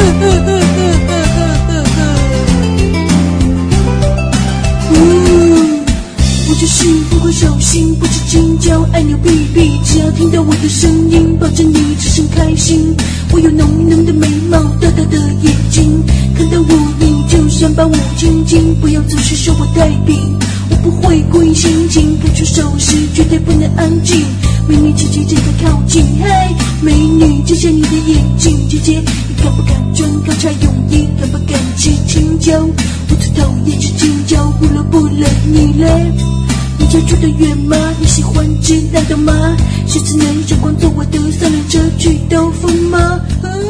我就是不会手心，不知计较，爱扭屁屁。只要听到我的声音，保证你只剩开心。我有浓浓的眉毛，大大的眼睛，看到我你就想把我亲亲，不要总是说我太平。我不会故意心情，看出手势绝对不能安静。美女姐姐正在靠近，嗨，美女遮下你的眼睛，姐姐你敢不敢穿高叉泳衣，敢不敢吃青椒？我最讨厌吃青椒，不了不了，你嘞？你家住得远吗？你喜欢吃辣的吗？下次能阳光坐我的三轮车去兜风吗？